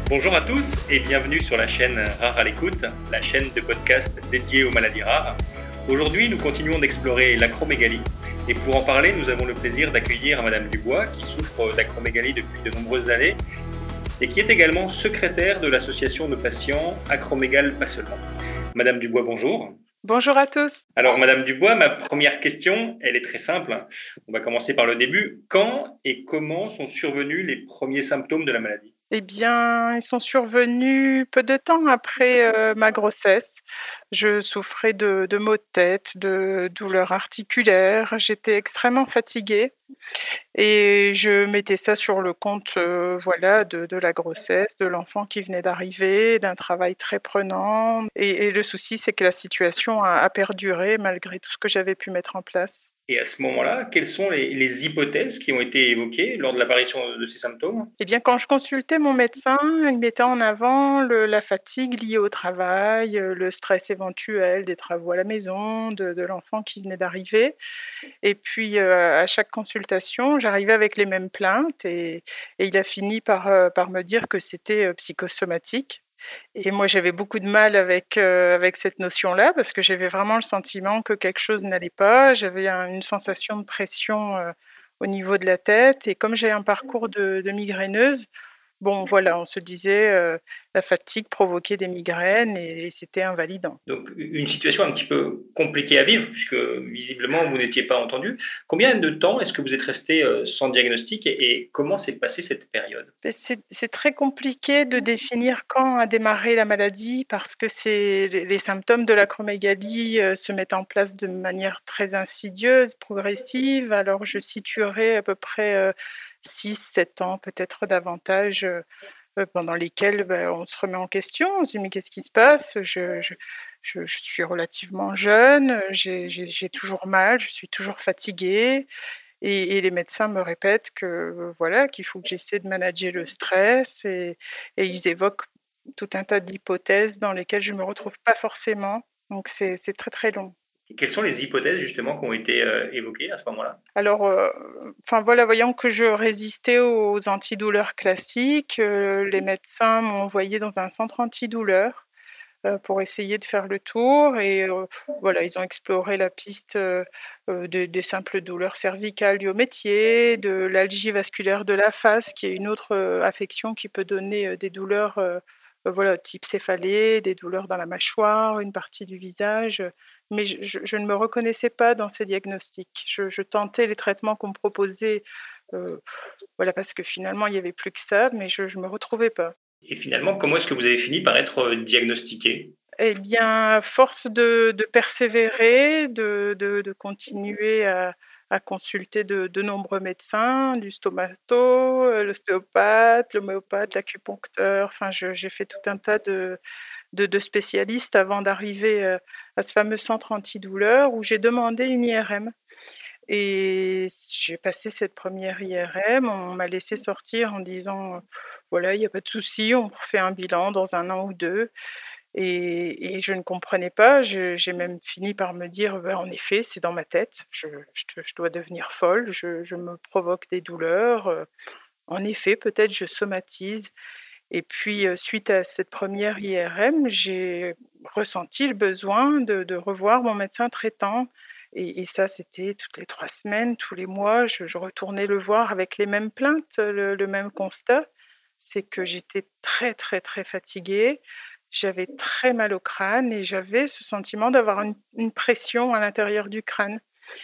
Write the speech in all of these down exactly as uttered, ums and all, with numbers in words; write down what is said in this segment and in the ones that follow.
Bonjour à tous et bienvenue sur la chaîne Rare à l'écoute, la chaîne de podcast dédiée aux maladies rares. Aujourd'hui, nous continuons d'explorer l'acromégalie et pour en parler, nous avons le plaisir d'accueillir Madame Dubois qui souffre d'acromégalie depuis de nombreuses années et qui est également secrétaire de l'association de patients Acromégale Pas Seulement. Madame Dubois, bonjour. Bonjour à tous. Alors Madame Dubois, ma première question, elle est très simple. On va commencer par le début. Quand et comment sont survenus les premiers symptômes de la maladie ? Eh bien, ils sont survenus peu de temps après euh, ma grossesse. Je souffrais de, de maux de tête, de douleurs articulaires. J'étais extrêmement fatiguée et je mettais ça sur le compte euh, voilà, de, de la grossesse, de l'enfant qui venait d'arriver, d'un travail très prenant. Et, et le souci, c'est que la situation a, a perduré malgré tout ce que j'avais pu mettre en place. Et à ce moment-là, quelles sont les, les hypothèses qui ont été évoquées lors de l'apparition de ces symptômes ? Eh bien, quand je consultais mon médecin, il mettait en avant le- la fatigue liée au travail, euh, le stress éventuel des travaux à la maison, de, de l'enfant qui venait d'arriver. Et puis, euh, à chaque consultation, j'arrivais avec les mêmes plaintes et, et il a fini par, euh, par me dire que c'était euh, psychosomatique. Et moi, j'avais beaucoup de mal avec, euh, avec cette notion-là parce que j'avais vraiment le sentiment que quelque chose n'allait pas. J'avais un- une sensation de pression euh, au niveau de la tête. Et comme j'ai un parcours de, de migraineuse, bon, voilà, on se disait euh, la fatigue provoquait des migraines et, et c'était invalidant. Donc une situation un petit peu compliquée à vivre puisque visiblement vous n'étiez pas entendu. Combien de temps est-ce que vous êtes resté euh, sans diagnostic et, et comment s'est passée cette période ? Et C'est c'est très compliqué de définir quand a démarré la maladie parce que c'est les les symptômes de l'acromégalie euh, se mettent en place de manière très insidieuse, progressive. Alors je situerai à peu près euh, six sept ans, peut-être davantage, euh, euh, pendant lesquels ben, on se remet en question. On se dit mais qu'est-ce qui se passe? je, je, je, je suis relativement jeune, j'ai j'ai- j'ai toujours mal, je suis toujours fatiguée. Et et les médecins me répètent que, heu, voilà, qu'il faut que j'essaie de manager le stress et et ils évoquent tout un tas d'hypothèses dans lesquelles je ne me retrouve pas forcément. Donc c'est c'est très, très long. Quelles sont les hypothèses justement qui ont été euh, évoquées à ce moment-là ? Alors, heu, enfin voilà, voyant que je résistais aux antidouleurs classiques, heu, les médecins m'ont envoyée dans un centre antidouleur. Heu, pour essayer de faire le tour et heu, voilà, ils ont exploré la piste, heu heu, de des simples douleurs cervicales liées au métier, de l'algie vasculaire de la face qui est une autre, heu, affection qui peut donner, heu, des douleurs, heu heu, voilà, type céphalée, des douleurs dans la mâchoire, une partie du visage, heu, mais je je je ne me reconnaissais pas dans ces diagnostics. Je je tentais les traitements qu'on me proposait, heu, voilà, parce que finalement il y avait plus que ça, mais je je me retrouvais pas. Et finalement, comment est-ce que vous avez fini par être euh, diagnostiqué ? Eh bien, à force de de persévérer, de de de continuer à à consulter de de nombreux médecins, du stomato, heu, l'ostéopathe, l'homéopathe, l'acupuncteur, enfin je j'ai fait tout un tas de de de spécialistes avant d'arriver, heu, à ce fameux centre antidouleur où j'ai demandé une I R M et j'ai passé cette première I R M. On m'a laissé sortir en disant, heu: «Voilà, il y a pas de souci, on refait un bilan dans un an ou deux». Et et je ne comprenais pas, je j'ai même fini par me dire: «Bah, en effet, c'est dans ma tête, je je te je dois devenir folle, je je me provoque des douleurs, heu, en effet, peut-être je somatise» et puis, heu, suite à cette première I R M, j'ai ressenti le besoin de de revoir mon médecin traitant et et ça, c'était toutes les trois semaines, tous les mois, je je retournais le voir avec les mêmes plaintes, le le même constat. C'est que j'étais très, très, très fatiguée, j'avais très mal au crâne et j'avais ce sentiment d'avoir une une pression à l'intérieur du crâne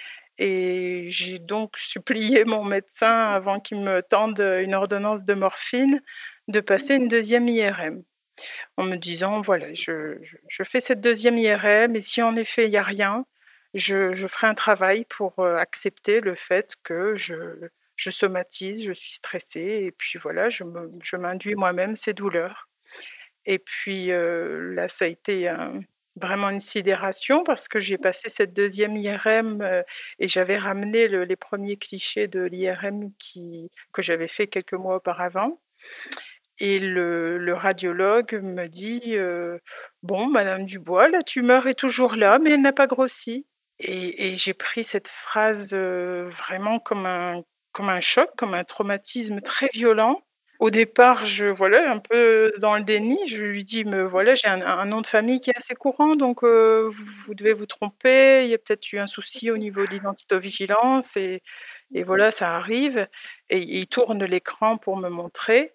et j'ai donc supplié mon médecin avant qu'il me tende, une ordonnance de morphine, de passer une deuxième I R M. En me disant: «Voilà, je je je fais cette deuxième I R M et si en effet il y a rien, je je ferai un travail pour, heu, accepter le fait que je je somatise, je suis stressée et puis voilà, je me je m'induis moi-même ces douleurs». Et puis, heu, là, ça a été un vraiment une sidération parce que j'ai passé cette deuxième I R M, heu et j'avais ramené le les premiers clichés de l'I R M qui que j'avais fait quelques mois auparavant et le le radiologue me dit, heu: «Bon, madame Dubois, la tumeur est toujours là, mais elle n'a pas grossi» et et j'ai pris cette phrase, heu, vraiment comme un comme un choc, comme un traumatisme très violent. Au départ, je voilà, un peu dans le déni, je lui dis: «Me voilà, j'ai un un nom de famille qui est assez courant, donc heu, vous vous devez vous tromper, il y a peut-être eu un souci au niveau de l'identitovigilance et et voilà, ça arrive» et il tourne l'écran pour me montrer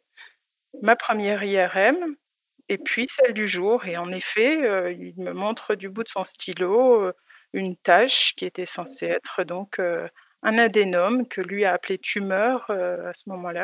ma première I R M et puis celle du jour et en effet, heu, il me montre du bout de son stylo, heu, une tache qui était censée être donc heu, un adénome que lui a appelé tumeur, heu, à ce moment-là,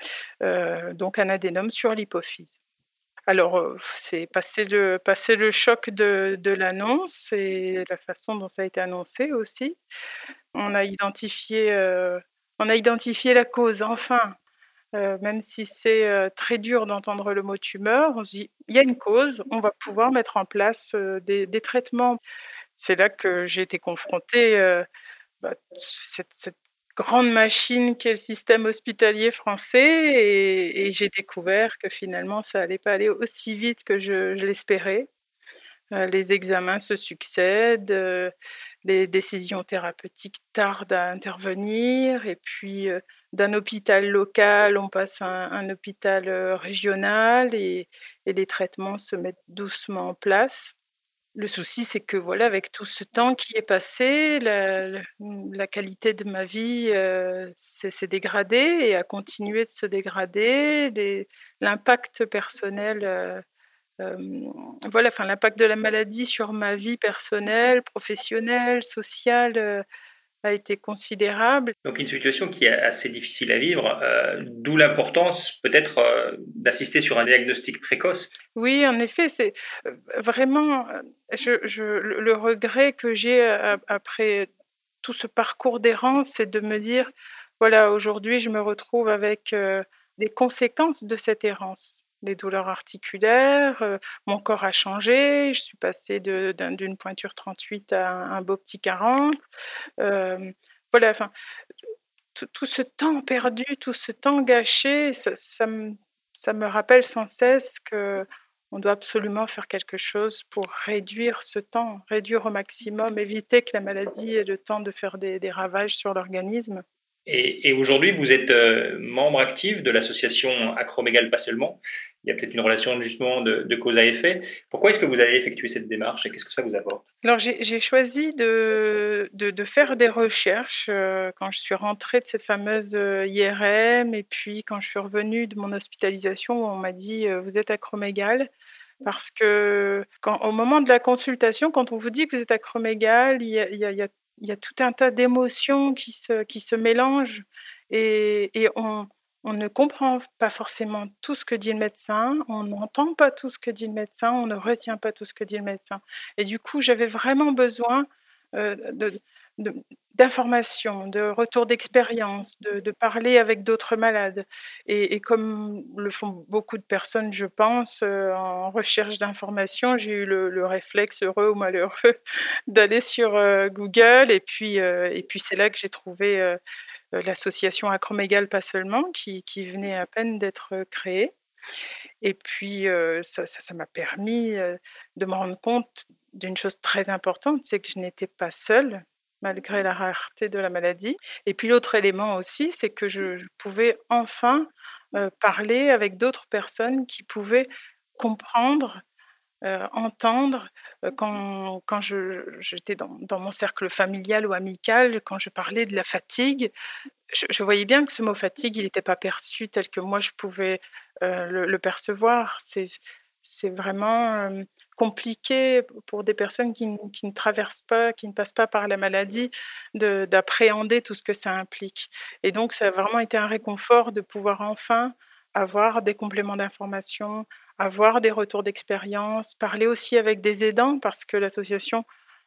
heu, donc un adénome sur l'hypophyse. Alors, heu, c'est passé le passé le choc de de l'annonce et la façon dont ça a été annoncé aussi. On a identifié, heu, on a identifié la cause enfin, heu, même si c'est, heu, très dur d'entendre le mot tumeur, on se dit: «Il y a une cause, on va pouvoir mettre en place, heu, des des traitements». C'est là que j'ai été confrontée, heu, bah, cette cette grande machine qu'est le système hospitalier français et et j'ai découvert que finalement ça allait pas aller aussi vite que je je l'espérais. Heu, les examens se succèdent, heu, les décisions thérapeutiques tardent à intervenir et puis, heu, d'un hôpital local, on passe à un un hôpital, heu, régional et et les traitements se mettent doucement en place. Le souci, c'est que voilà, avec tout ce temps qui est passé, la la mmh, la qualité de ma vie, heu, s'est s'est dégradée et a continué de se dégrader. Les l'impact personnel, heu, hem, voilà, enfin l'impact de la maladie sur ma vie personnelle, professionnelle, sociale, heu, a été considérable. Donc une situation qui est assez difficile à vivre, heu, d'où l'importance peut-être, heu, d'assister sur un diagnostic précoce. Oui, en effet, c'est, heu, vraiment, heu, je je le le regret que j'ai a après tout ce parcours d'errance, c'est de me dire: «Voilà, aujourd'hui, je me retrouve avec, heu, des conséquences de cette errance». Des douleurs articulaires, heu, mon corps a changé, je suis passée de d'un d'une pointure trente-huit à un un beau petit quarante. Hem, voilà, enfin, tout tout ce temps perdu, tout ce temps gâché, ça ça me ça me rappelle sans cesse qu'on doit absolument faire quelque chose pour réduire ce temps, réduire au maximum, éviter que la maladie ait le temps de faire des des ravages sur l'organisme. Et, et aujourd'hui, vous êtes euh, membre actif de l'association Acromégal Pas Seulement. Il y a peut-être une relation justement de, de cause à effet. Pourquoi est-ce que vous avez effectué cette démarche et qu'est-ce que ça vous apporte? Alors j'ai j'ai choisi de de de faire des recherches, heu, quand je suis rentrée de cette fameuse, heu, I R M et puis quand je suis revenue de mon hospitalisation, on m'a dit, heu: «Vous êtes acromégale». Parce que quand au moment de la consultation, quand on vous dit que vous êtes acromégale, il y a il y a il y a il y a tout un tas d'émotions qui se qui se mélangent et et on on ne comprend pas forcément tout ce que dit le médecin, on n'entend pas tout ce que dit le médecin, on ne retient pas tout ce que dit le médecin et du coup, j'avais vraiment besoin, heu, de de d'informations, de retours d'expérience, de de parler avec d'autres malades et et comme le font beaucoup de personnes, je pense, heu, en recherche d'informations, j'ai eu le le réflexe, heureux ou malheureux, d'aller sur, heu, Google et puis, heu et puis c'est là que j'ai trouvé, heu heu, l'association Acromégal Pas Seulement qui qui venait à peine d'être, heu, créée et puis, heu, ça ça ça m'a permis, heu, de me rendre compte d'une chose très importante, c'est que je n'étais pas seule, malgré la rareté de la maladie et puis l'autre élément aussi, c'est que je je pouvais enfin, heu, parler avec d'autres personnes qui pouvaient comprendre, heu, entendre, heu, quand quand je j'étais dans dans mon cercle familial ou amical, quand je parlais de la fatigue, je je voyais bien que ce mot fatigue, il était pas perçu tel que moi je pouvais, heu, le le percevoir. C'est c'est vraiment, hem, compliqué p pour des personnes qui ne qui ne traversent pas, qui ne passent pas par la maladie, de d'appréhender tout ce que ça implique et donc ça a vraiment été un réconfort de pouvoir enfin avoir des compléments d'information, avoir des retours d'expérience, parler aussi avec des aidants parce que l'association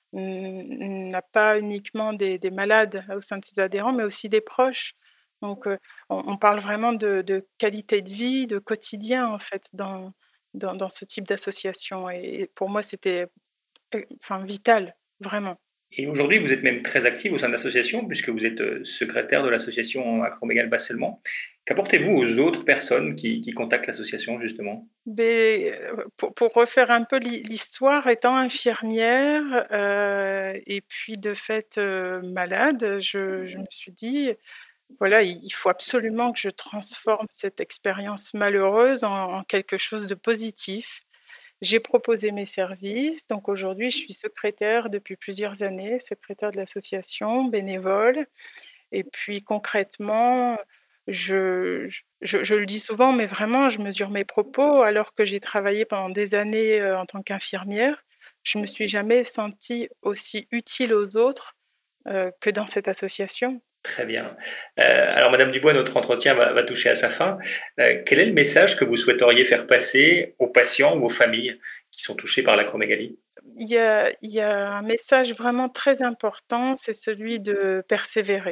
N n'a pas uniquement des des malades au sein de ses adhérents, mais aussi des proches. Donc, heu, on on parle vraiment de de qualité de vie, de quotidien, en fait, dans dans dans ce type d'association et et pour moi, c'était, heu, enfin vital, vraiment. Et aujourd'hui, vous êtes même très active au sein de l'association puisque vous êtes euh, secrétaire de l'association Acromégal Pas Seulement. Qu'apportez-vous aux autres personnes qui, qui contactent l'association justement? Beh, heu, pour pour refaire un peu l'hi l'histoire, étant infirmière, heu et puis de fait, heu, malade, je je me suis dit: Voilà, il il faut absolument que je transforme cette expérience malheureuse en en quelque chose de positif. J'ai proposé mes services, donc aujourd'hui je suis secrétaire depuis plusieurs années, secrétaire de l'association, bénévole et puis concrètement, je je je je le dis souvent, mais vraiment je mesure mes propos alors que j'ai travaillé pendant des années, heu, en tant qu'infirmière. Je me suis jamais sentie aussi utile aux autres, heu, que dans cette association. Très bien. Heu, alors madame Dubois, notre entretien va va toucher à sa fin. Heu, quel est le message que vous souhaiteriez faire passer aux patients ou aux familles qui sont touchés par l'acromégalie? Il y a il y a un message vraiment très important, c'est celui de persévérer.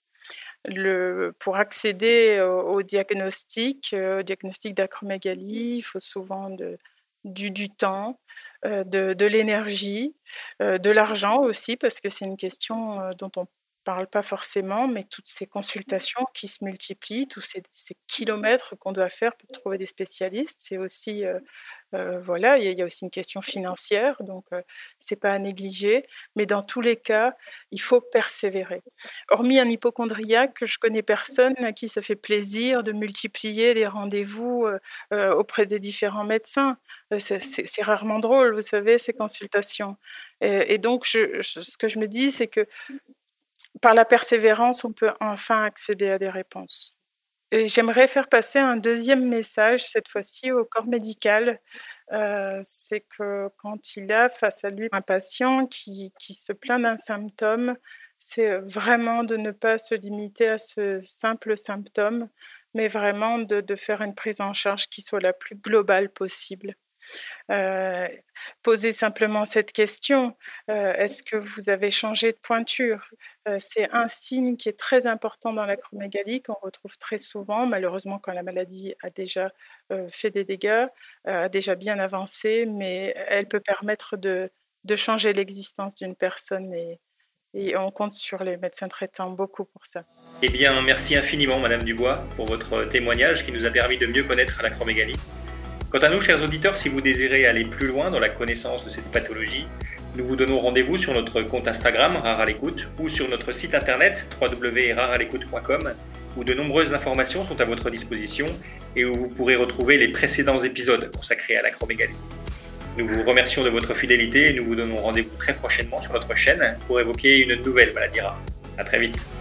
Le pour accéder au au diagnostic, heu, au diagnostic d'acromégalie, il faut souvent de du du temps, heu, de de l'énergie, heu, de l'argent aussi parce que c'est une question, heu, dont on parle pas forcément, mais toutes ces consultations qui se multiplient, tous ces ces kilomètres qu'on doit faire pour trouver des spécialistes, c'est aussi, heu Heu, voilà, il y a il y a aussi une question financière, donc heu, c'est pas à négliger. Mais dans tous les cas, il faut persévérer. Hormis un hypocondriaque, je connais personne à qui ça fait plaisir de multiplier les rendez-vous, heu heu, auprès des différents médecins. Heu, c'est c'est c'est rarement drôle, vous savez, ces consultations. Et et donc je je ce que je me dis, c'est que par la persévérance, on peut enfin accéder à des réponses. Et j'aimerais faire passer un deuxième message, cette fois-ci au corps médical. Heu, c'est que quand il a face à lui un patient qui qui se plaint d'un symptôme, c'est, heu, vraiment de ne pas se limiter à ce simple symptôme, mais vraiment de de faire une prise en charge qui soit la plus globale possible. Heu, Poser simplement cette question, heu: «Est-ce que vous avez changé de pointure?» Heu, c'est un signe qui est très important dans l'acromégalie, qu'on retrouve très souvent, malheureusement quand la maladie a déjà, heu, fait des dégâts, heu, a déjà bien avancé, mais elle peut permettre de de changer l'existence d'une personne et et on compte sur les médecins traitants beaucoup pour ça. Eh bien, merci infiniment madame Dubois pour votre témoignage qui nous a permis de mieux connaître l'acromégalie. Quant à nous, chers auditeurs, si vous désirez aller plus loin dans la connaissance de cette pathologie, nous vous donnons rendez-vous sur notre compte Instagram Rare à l'écoute ou sur notre site internet w w w point rare à l'écoute point com où de nombreuses informations sont à votre disposition et où vous pourrez retrouver les précédents épisodes consacrés à l'acromégalie. Nous vous remercions de votre fidélité et nous vous donnons rendez-vous très prochainement sur notre chaîne pour évoquer une nouvelle maladie rare. À très vite.